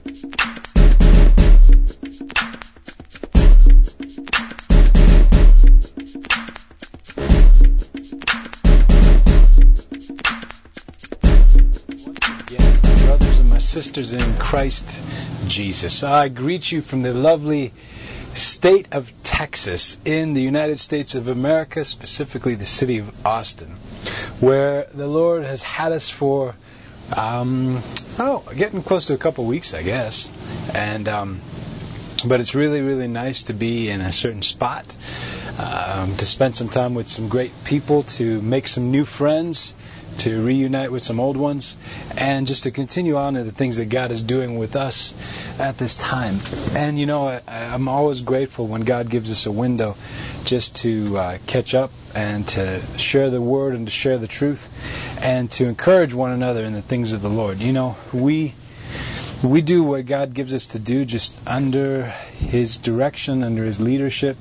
Sisters in Christ Jesus, I greet you from the lovely state of Texas in the United States of America, specifically the city of Austin, where the Lord has had us for getting close to a couple weeks, I guess. And but it's really, really nice to be in a certain spot, to spend some time with some great people, to make some new friends, to reunite with some old ones, and just to continue on in the things that God is doing with us at this time. And you know, I'm always grateful when God gives us a window just to catch up and to share the Word and to share the truth and to encourage one another in the things of the Lord. You know, we do what God gives us to do just under His direction, under His leadership.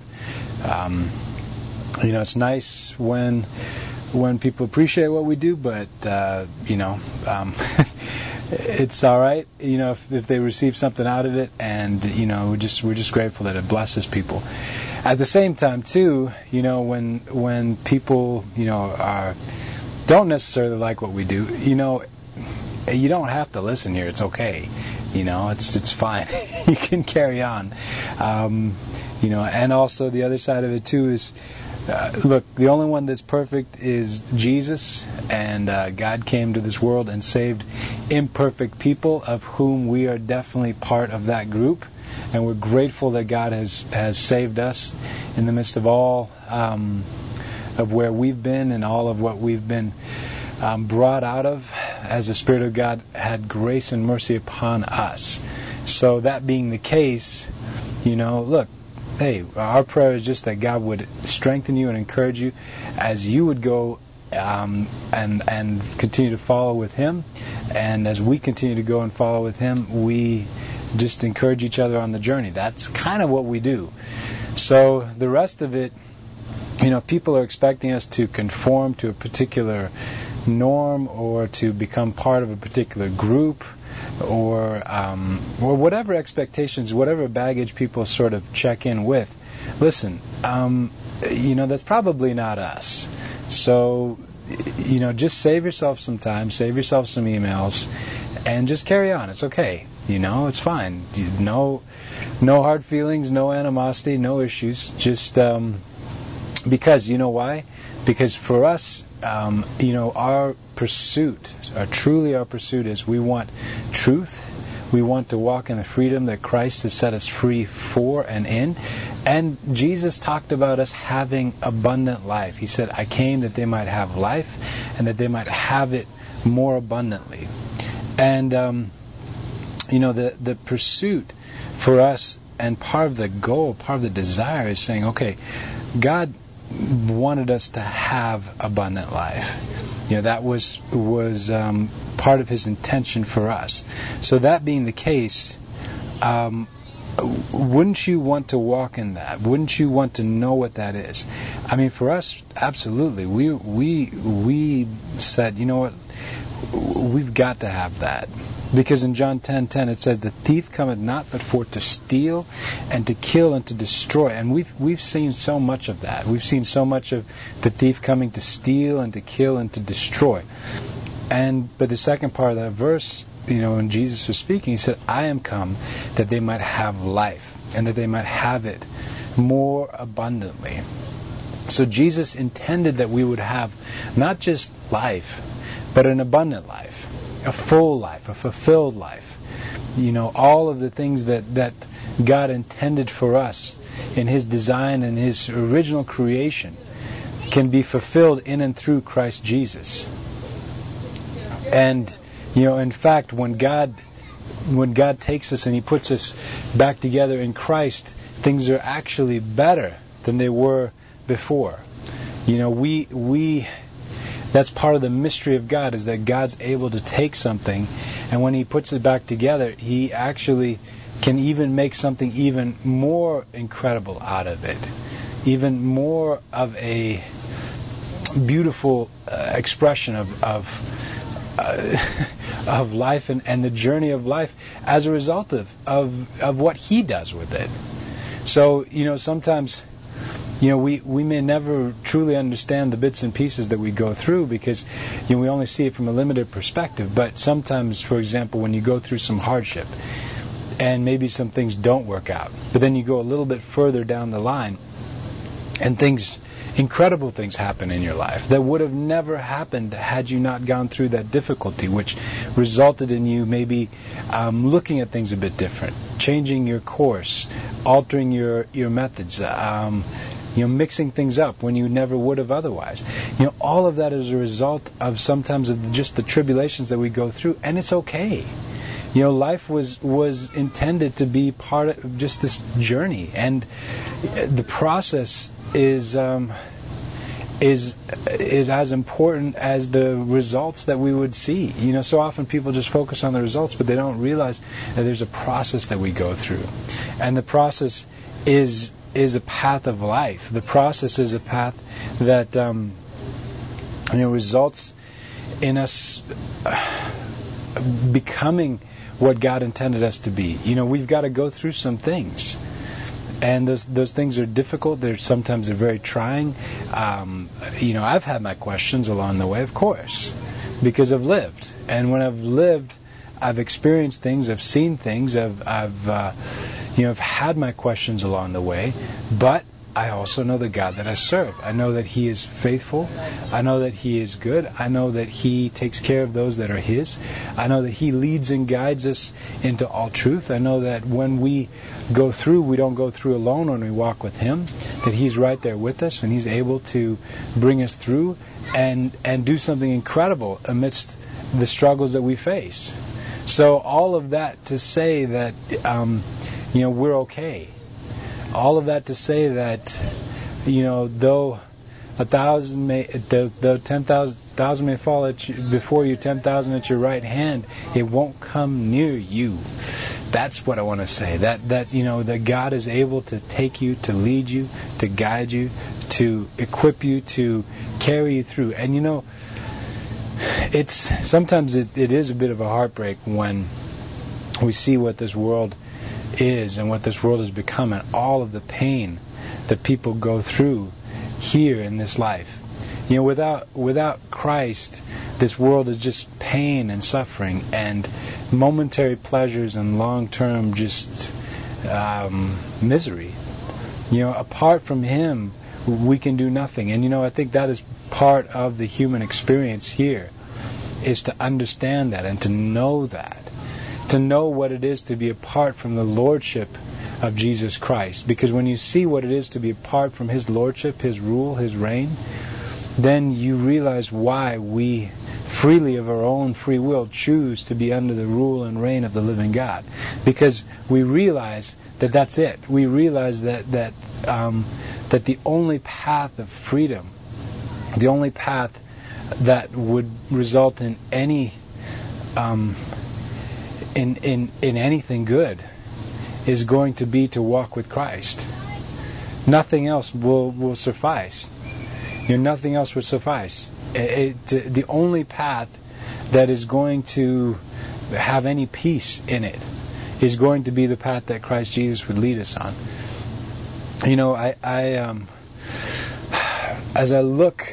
You know, it's nice when people appreciate what we do, but it's all right, you know, if they receive something out of it, and you know, we're just grateful that it blesses people. At the same time, too, you know, when people, you know, don't necessarily like what we do, you know, you don't have to listen here. It's okay, you know, it's fine. You can carry on, you know. And also the other side of it too is, look, the only one that's perfect is Jesus, and God came to this world and saved imperfect people, of whom we are definitely part of that group, and we're grateful that God has saved us in the midst of all of where we've been and all of what we've been brought out of, as the Spirit of God had grace and mercy upon us. So that being the case, you know, look, hey, our prayer is just that God would strengthen you and encourage you as you would go and continue to follow with Him. And as we continue to go and follow with Him, we just encourage each other on the journey. That's kind of what we do. So the rest of it, you know, people are expecting us to conform to a particular norm or to become part of a particular group, or whatever expectations, whatever baggage people sort of check in with. Listen, you know, that's probably not us. So, you know, just save yourself some time, save yourself some emails, and just carry on. It's okay. You know, it's fine. No hard feelings, no animosity, no issues. Just because, you know why? Because for us, you know, our pursuit is we want truth. We want to walk in the freedom that Christ has set us free for and in. And Jesus talked about us having abundant life. He said, I came that they might have life and that they might have it more abundantly. And, you know, the pursuit for us, and part of the goal, part of the desire is saying, okay, God wanted us to have abundant life. You know, that was part of His intention for us. So that being the case, wouldn't you want to walk in that? Wouldn't you want to know what that is? I mean, for us, absolutely. We said, you know what? We've got to have that. Because in John 10:10 it says, the thief cometh not but for to steal and to kill and to destroy. And we've seen so much of that. We've seen so much of the thief coming to steal and to kill and to destroy. But the second part of that verse, you know, when Jesus was speaking, He said, I am come that they might have life, and that they might have it more abundantly. So Jesus intended that we would have not just life, but an abundant life, a full life, a fulfilled life. You know, all of the things that God intended for us in His design and His original creation can be fulfilled in and through Christ Jesus. And, you know, in fact, when God takes us and He puts us back together in Christ, things are actually better than they were before. You know, that's part of the mystery of God, is that God's able to take something, and when He puts it back together, He actually can even make something even more incredible out of it, even more of a beautiful expression of of life and the journey of life as a result of what He does with it. So, sometimes, we may never truly understand the bits and pieces that we go through because, we only see it from a limited perspective. But sometimes, for example, when you go through some hardship and maybe some things don't work out, but then you go a little bit further down the line and incredible things happen in your life that would have never happened had you not gone through that difficulty, which resulted in you maybe looking at things a bit different, changing your course, altering your methods, mixing things up when you never would have otherwise. All of that is a result of sometimes of just the tribulations that we go through, and it's okay. Life was intended to be part of just this journey, and the process is as important as the results that we would see. So often people just focus on the results, but they don't realize that there's a process that we go through, and the process is a path of life. The process is a path that results in us becoming what God intended us to be. We've got to go through some things, and those things are difficult. Sometimes they're very trying. I've had my questions along the way, of course, because I've lived, and when I've lived, I've experienced things, I've seen things, I've had my questions along the way, but I also know the God that I serve. I know that He is faithful. I know that He is good. I know that He takes care of those that are His. I know that He leads and guides us into all truth. I know that when we go through, we don't go through alone when we walk with Him, that He's right there with us, and He's able to bring us through and do something incredible amidst the struggles that we face. So all of that to say that, we're okay. All of that to say that, though 10,000 may fall at you, before you, 10,000 at your right hand, it won't come near you. That's what I want to say. That God is able to take you, to lead you, to guide you, to equip you, to carry you through. And sometimes it is a bit of a heartbreak when we see what this world is and what this world has become, and all of the pain that people go through here in this life. Without Christ, this world is just pain and suffering and momentary pleasures and long-term just misery. Apart from Him, we can do nothing. And I think that is part of the human experience here, is to understand that and to know that. To know what it is to be apart from the Lordship of Jesus Christ. Because when you see what it is to be apart from His Lordship, His rule, His reign, then you realize why we freely of our own free will choose to be under the rule and reign of the living God. Because we realize that that's it. We realize that the only path of freedom, the only path that would result in any in anything good is going to be to walk with Christ. Nothing else will suffice. Nothing else would suffice. The only path that is going to have any peace in it is going to be the path that Christ Jesus would lead us on. As I look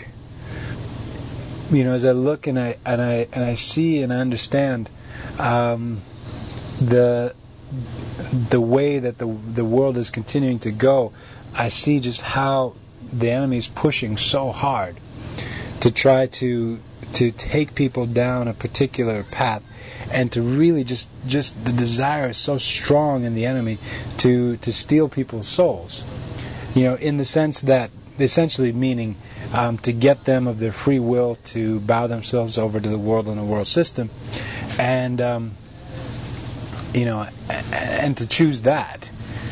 and I see and I understand the way that the world is continuing to go, I see just how the enemy is pushing so hard to try to take people down a particular path, and to really just the desire is so strong in the enemy to steal people's souls. In the sense that, essentially meaning to get them of their free will to bow themselves over to the world and the world system, and and to choose that,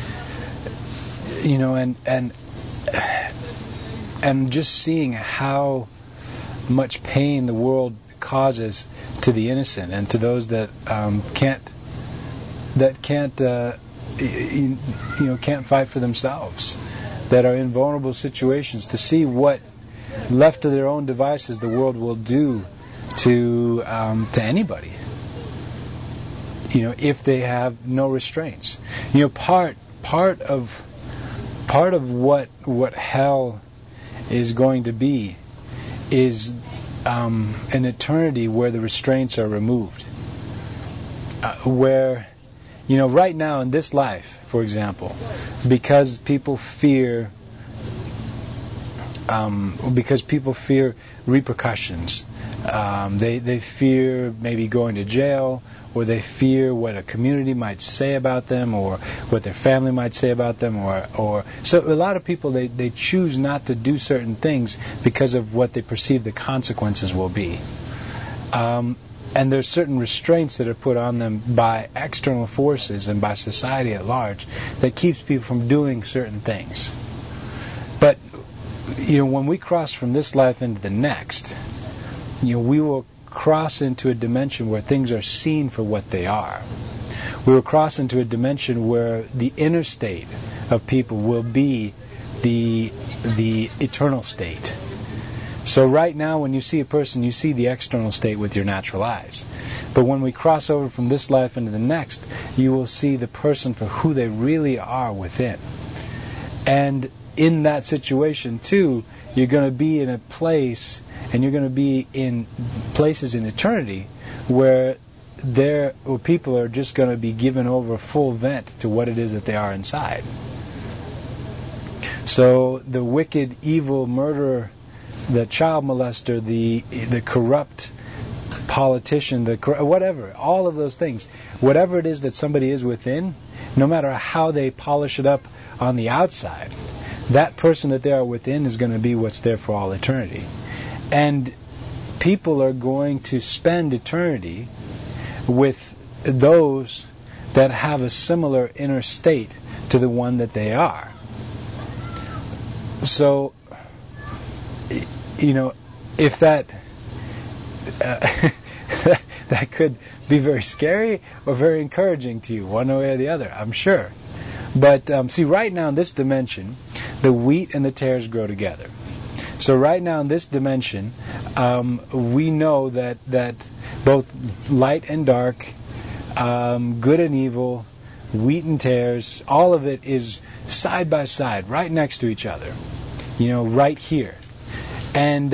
and just seeing how much pain the world causes to the innocent and to those that can't fight for themselves, that are in vulnerable situations, to see what, left to their own devices, the world will do to anybody. if they have no restraints. Part of what hell is going to be is an eternity where the restraints are removed. Where, right now in this life, for example, because people fear repercussions. They fear maybe going to jail, or they fear what a community might say about them, or what their family might say about them, or so a lot of people they choose not to do certain things because of what they perceive the consequences will be. And there's certain restraints that are put on them by external forces and by society at large that keeps people from doing certain things. But when we cross from this life into the next, we will cross into a dimension where things are seen for what they are. We will cross into a dimension where the inner state of people will be the eternal state. So right now, when you see a person, you see the external state with your natural eyes. But when we cross over from this life into the next, you will see the person for who they really are within. And in that situation, too, you're going to be in a place, and you're going to be in places in eternity where people are just going to be given over full vent to what it is that they are inside. So the wicked, evil murderer, the child molester, the corrupt politician, whatever, all of those things, whatever it is that somebody is within, no matter how they polish it up on the outside, that person that they are within is going to be what's there for all eternity. And people are going to spend eternity with those that have a similar inner state to the one that they are. So, if that that could be very scary or very encouraging to you, one way or the other, I'm sure. But see, right now in this dimension, the wheat and the tares grow together. So right now in this dimension, we know that both light and dark, good and evil, wheat and tares, all of it is side by side, right next to each other. Right here. And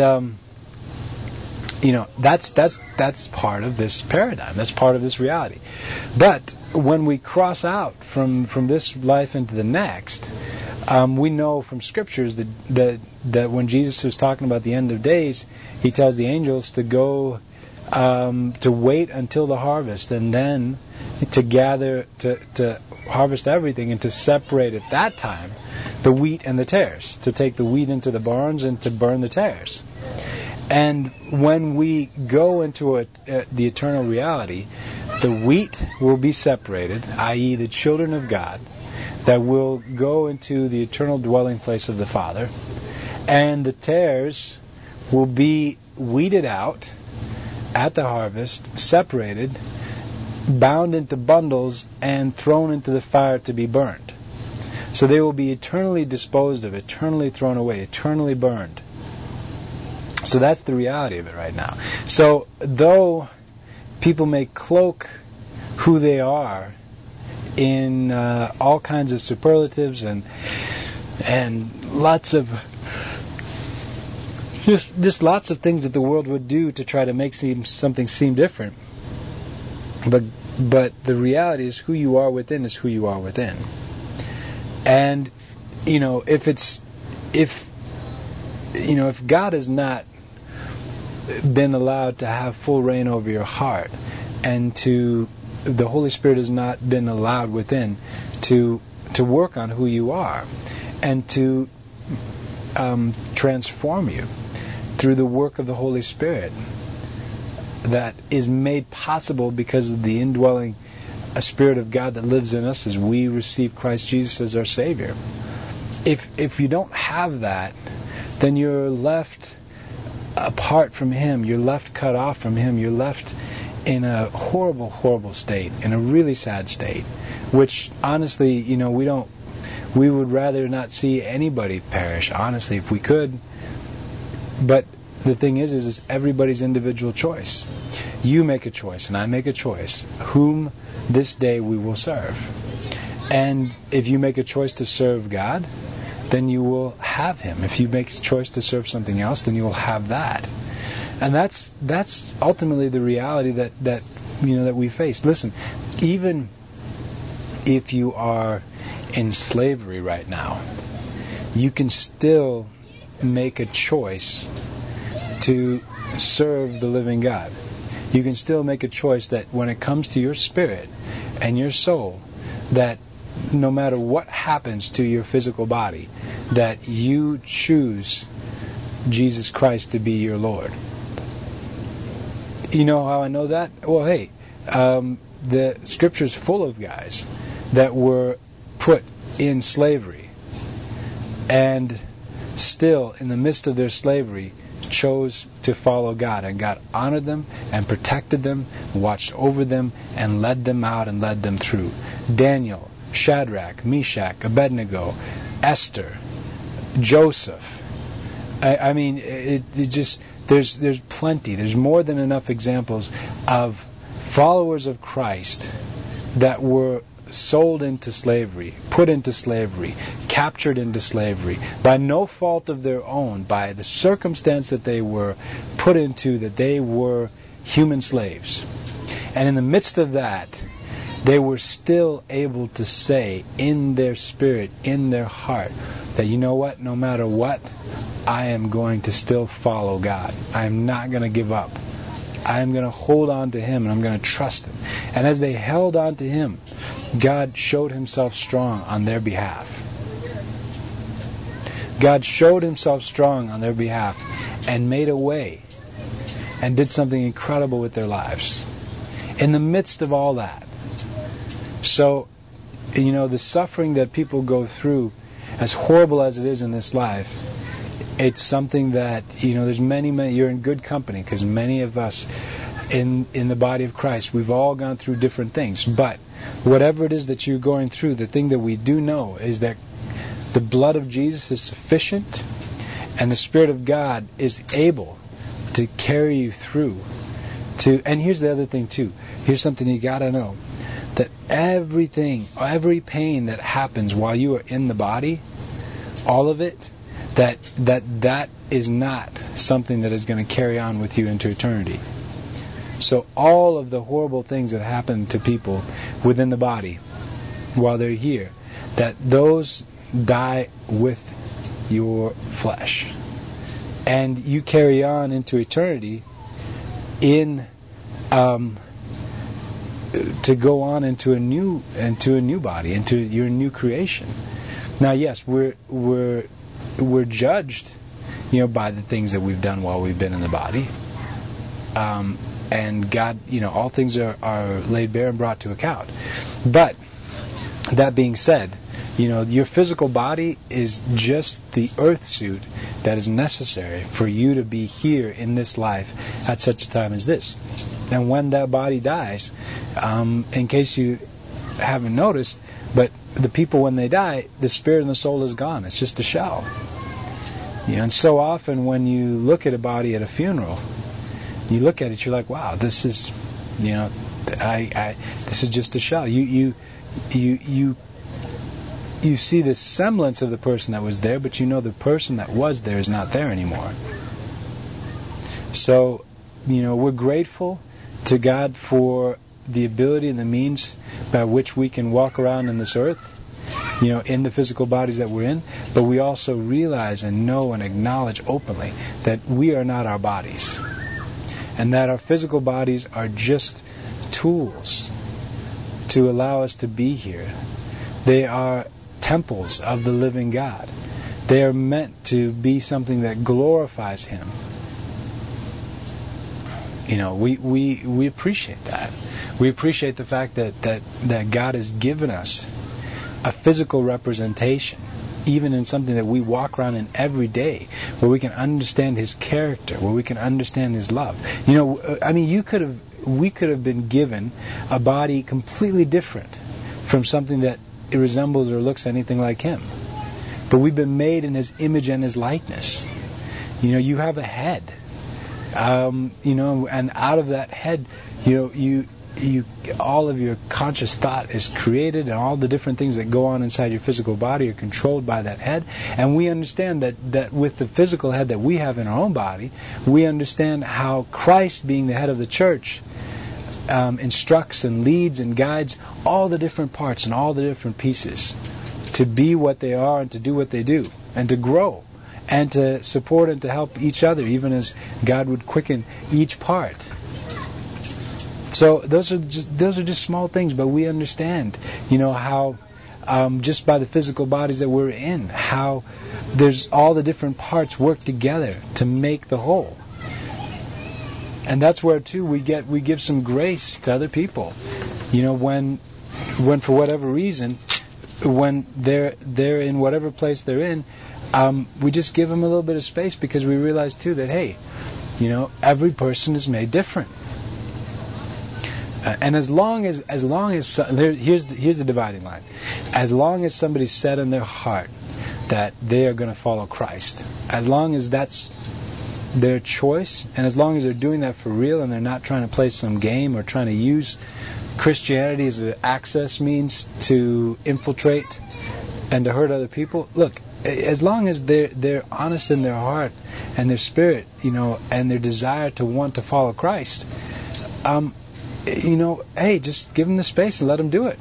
that's part of this paradigm. That's part of this reality. But when we cross out from this life into the next, we know from scriptures that when Jesus was talking about the end of days, he tells the angels to go to wait until the harvest, and then to gather, to harvest everything, and to separate at that time the wheat and the tares, to take the wheat into the barns and to burn the tares. And when we go into the eternal reality, the wheat will be separated, i.e. the children of God, that will go into the eternal dwelling place of the Father, and the tares will be weeded out at the harvest, separated, bound into bundles, and thrown into the fire to be burned. So they will be eternally disposed of, eternally thrown away, eternally burned. So that's the reality of it right now. So though people may cloak who they are in all kinds of superlatives and lots of just lots of things that the world would do to try to make something seem different, but the reality is who you are within is who you are within. And if God has not been allowed to have full reign over your heart, and the Holy Spirit has not been allowed within to work on who you are and to transform you through the work of the Holy Spirit that is made possible because of the indwelling Spirit of God that lives in us as we receive Christ Jesus as our Savior. If you don't have that, then you're left apart from Him. You're left cut off from Him. You're left in a horrible, horrible state, in a really sad state, which honestly, we would rather not see anybody perish, honestly, if we could. But the thing is everybody's individual choice. You make a choice, and I make a choice, whom this day we will serve. And if you make a choice to serve God, then you will have Him. If you make a choice to serve something else, then you will have that. And that's ultimately the reality that we face. Listen, even if you are in slavery right now, you can still make a choice to serve the living God. You can still make a choice that when it comes to your spirit and your soul, that no matter what happens to your physical body, that you choose Jesus Christ to be your Lord. You know how I know that? Well, hey, the Scripture's full of guys that were put in slavery and still, in the midst of their slavery, chose to follow God. And God honored them and protected them, watched over them, and led them out and led them through. Daniel, Shadrach, Meshach, Abednego, Esther, Joseph. I mean, it just there's plenty. There's more than enough examples of followers of Christ that were sold into slavery, put into slavery, captured into slavery, by no fault of their own, by the circumstance that they were put into, that they were human slaves. And in the midst of that, they were still able to say in their spirit, in their heart, that you know what, no matter what, I am going to still follow God. I am not going to give up. I am going to hold on to Him, and I'm going to trust Him. And as they held on to Him, God showed Himself strong on their behalf. God showed Himself strong on their behalf and made a way and did something incredible with their lives in the midst of all that. So, the suffering that people go through, as horrible as it is in this life, it's something that, there's many, you're in good company, because many of us in the body of Christ, we've all gone through different things. But whatever it is that you're going through, the thing that we do know is that the blood of Jesus is sufficient, and the Spirit of God is able to carry you through. And here's the other thing too. Here's something you got to know. That every pain that happens while you are in the body, all of it, that is not something that is going to carry on with you into eternity. So all of the horrible things that happen to people within the body while they're here, that those die with your flesh. And you carry on into eternity to go on into a new body, into your new creation. Now, yes, we're judged, by the things that we've done while we've been in the body, and God, all things are laid bare and brought to account. But that being said, your physical body is just the earth suit that is necessary for you to be here in this life at such a time as this. And when that body dies, in case you haven't noticed, but the people, when they die, the spirit and the soul is gone. It's just a shell. And so often when you look at a body at a funeral, you look at it, you're like, wow, this is, this is just a shell. You see the semblance of the person that was there, but the person that was there is not there anymore. So, we're grateful to God for the ability and the means by which we can walk around in this earth, in the physical bodies that we're in, but we also realize and know and acknowledge openly that we are not our bodies, and that our physical bodies are just tools to allow us to be here. They are temples of the living God. They are meant to be something that glorifies Him. We appreciate that. We appreciate the fact that God has given us a physical representation, even in something that we walk around in every day, where we can understand His character, where we can understand His love. We could have been given a body completely different from something that it resembles or looks anything like Him. But we've been made in His image and His likeness. You have a head. And out of that head, you all of your conscious thought is created, and all the different things that go on inside your physical body are controlled by that head. And we understand that with the physical head that we have in our own body, we understand how Christ, being the head of the church, instructs and leads and guides all the different parts and all the different pieces to be what they are and to do what they do and to grow and to support and to help each other, even as God would quicken each part. So those are just small things, but we understand, how just by the physical bodies that we're in, how there's all the different parts work together to make the whole. And that's where too we give some grace to other people. When for whatever reason, when they're in whatever place they're in, we just give them a little bit of space, because we realize too that, hey, every person is made different. And as long as here's the dividing line. As long as somebody's set in their heart that they are going to follow Christ, as long as that's their choice, and as long as they're doing that for real and they're not trying to play some game or trying to use Christianity as an access means to infiltrate and to hurt other people, look, as long as they're honest in their heart and their spirit, and their desire to want to follow Christ, hey, just give them the space and let them do it.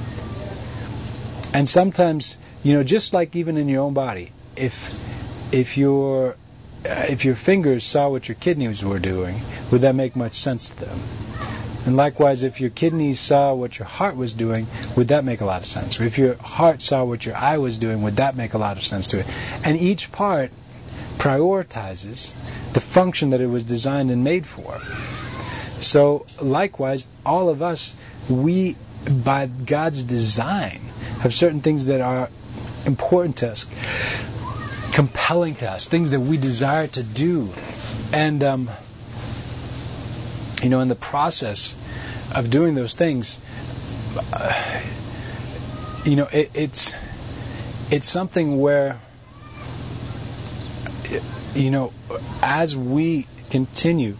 And sometimes, just like even in your own body, if your fingers saw what your kidneys were doing, would that make much sense to them? And likewise, if your kidneys saw what your heart was doing, would that make a lot of sense? Or if your heart saw what your eye was doing, would that make a lot of sense to it? And each part prioritizes the function that it was designed and made for. So, likewise, all of us, we, by God's design, have certain things that are important to us, compelling to us, things that we desire to do. And, in the process of doing those things, it's something where, as we continue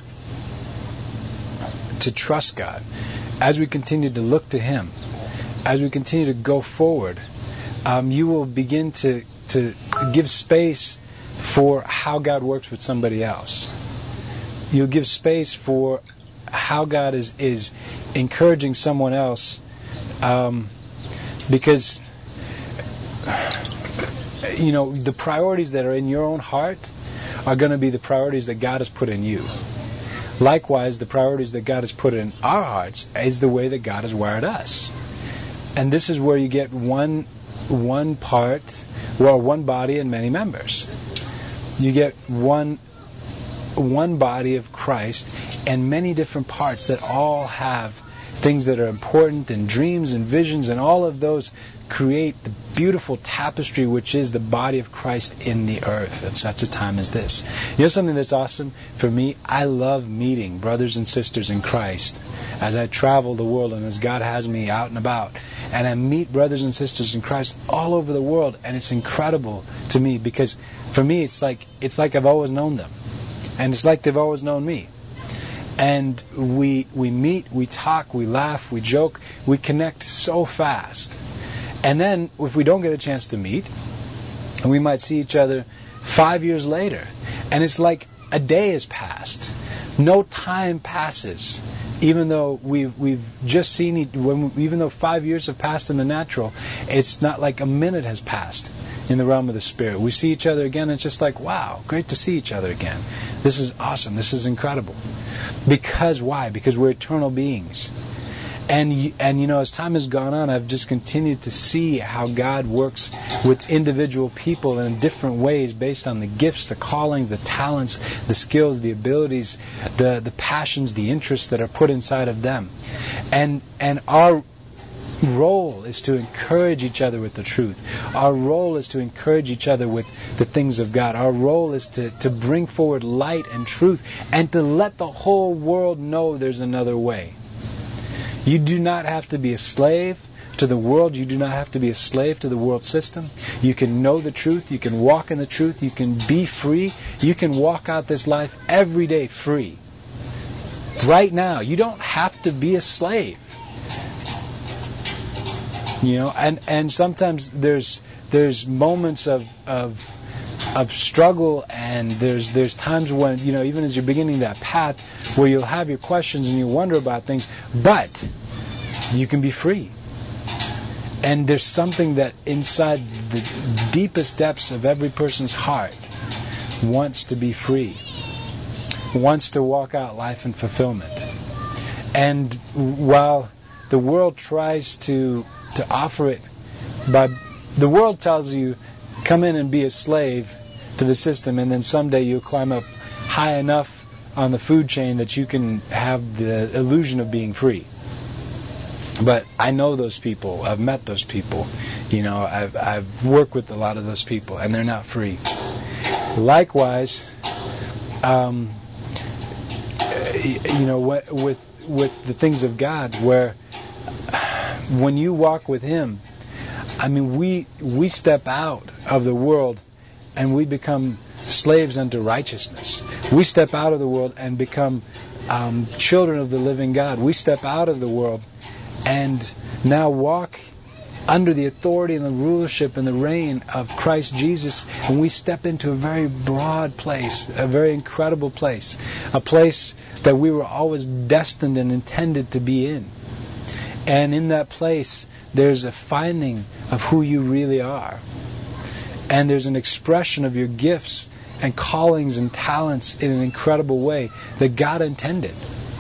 to trust God, as we continue to look to Him, as we continue to go forward, you will begin to give space for how God works with somebody else. You'll give space for how God is encouraging someone else, because the priorities that are in your own heart are going to be the priorities that God has put in you. Likewise, the priorities that God has put in our hearts is the way that God has wired us. And this is where you get one part, one body and many members. You get one body of Christ and many different parts that all have things that are important, and dreams and visions, and all of those create the beautiful tapestry which is the body of Christ in the earth at such a time as this. Something that's awesome for me? I love meeting brothers and sisters in Christ as I travel the world and as God has me out and about. And I meet brothers and sisters in Christ all over the world, and it's incredible to me, because for me it's like I've always known them, and it's like they've always known me. And we meet, we talk, we laugh, we joke, we connect so fast. And then, if we don't get a chance to meet, we might see each other 5 years later, and it's like a day has passed. No time passes, even though we've just seen even though 5 years have passed in the natural, it's not like a minute has passed in the realm of the spirit. We see each other again, and it's just like, wow, great to see each other again. This is awesome. This is incredible. Because why? Because we're eternal beings. And as time has gone on, I've just continued to see how God works with individual people in different ways based on the gifts, the callings, the talents, the skills, the abilities, the passions, the interests that are put inside of them. And our role is to encourage each other with the truth. Our role is to encourage each other with the things of God. Our role is to bring forward light and truth, and to let the whole world know there's another way. You do not have to be a slave to the world. You do not have to be a slave to the world system. You can know the truth. You can walk in the truth. You can be free. You can walk out this life every day free. Right now, you don't have to be a slave. You know, and sometimes there's moments of struggle, and there's times when, you know, even as you're beginning that path, where you'll have your questions and you wonder about things, but you can be free. And there's something that inside the deepest depths of every person's heart wants to be free, wants to walk out life in fulfillment. And while the world tries to offer it, the world tells you, come in and be a slave to the system, and then someday you'll climb up high enough on the food chain that you can have the illusion of being free. But I know those people. I've met those people. You know, I've worked with a lot of those people, and they're not free. Likewise, you know, with the things of God, where when you walk with Him, I mean, we step out of the world and we become slaves unto righteousness. We step out of the world and become children of the living God. We step out of the world and now walk under the authority and the rulership and the reign of Christ Jesus, and we step into a very broad place, a very incredible place, a place that we were always destined and intended to be in. And in that place, there's a finding of who you really are. And there's an expression of your gifts and callings and talents in an incredible way that God intended.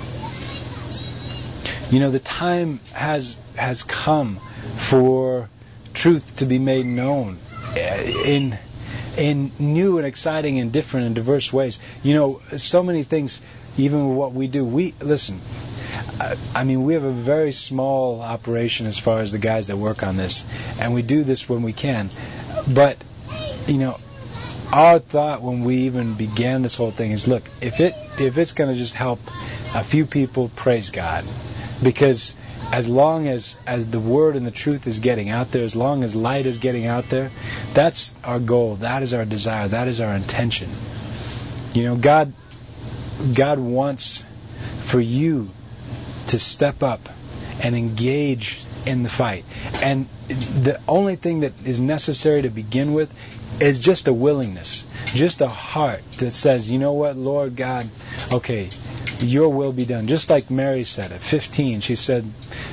You know, the time has come for truth to be made known in new and exciting and different and diverse ways. You know, so many things, even with what we do. Listen, I mean, we have a very small operation as far as the guys that work on this, and we do this when we can. But, you know, our thought when we even began this whole thing is, look, if it's going to just help a few people, praise God. Because as long as the word and the truth is getting out there, as long as light is getting out there, that's our goal, that is our desire, that is our intention. You know, God wants for you to step up and engage in the fight. And the only thing that is necessary to begin with is just a willingness, just a heart that says, you know what, Lord God, okay, your will be done. Just like Mary said at 15, she said,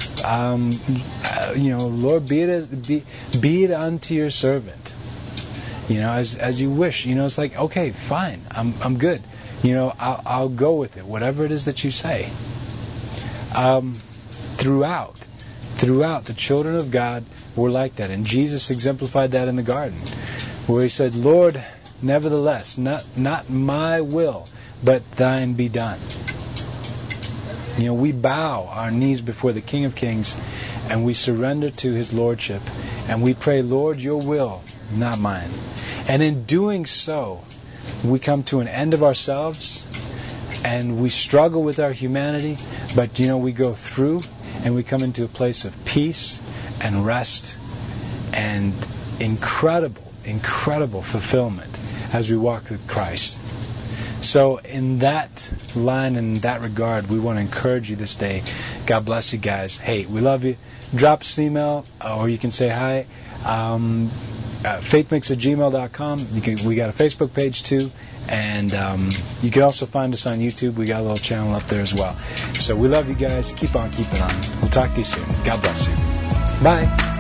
you know, Lord, be it unto your servant. You know, as you wish. You know, it's like, okay, fine, I'm good. You know, I'll go with it, whatever it is that you say. Throughout, the children of God were like that, and Jesus exemplified that in the garden, where He said, Lord, nevertheless, not my will, but thine be done. You know, we bow our knees before the King of Kings, and we surrender to His Lordship, and we pray, Lord, your will, not mine. And in doing so, we come to an end of ourselves, and we struggle with our humanity, but, you know, we go through, and we come into a place of peace and rest and incredible fulfillment as we walk with Christ. So in that line and in that regard, we want to encourage you this day. God bless you guys. Hey, we love you. Drop us an email, or you can say hi. faithmix@gmail.com. We got a Facebook page too, and you can also find us on YouTube. We got a little channel up there as well. So we love you guys. Keep on keeping on. We'll talk to you soon. God bless you. Bye.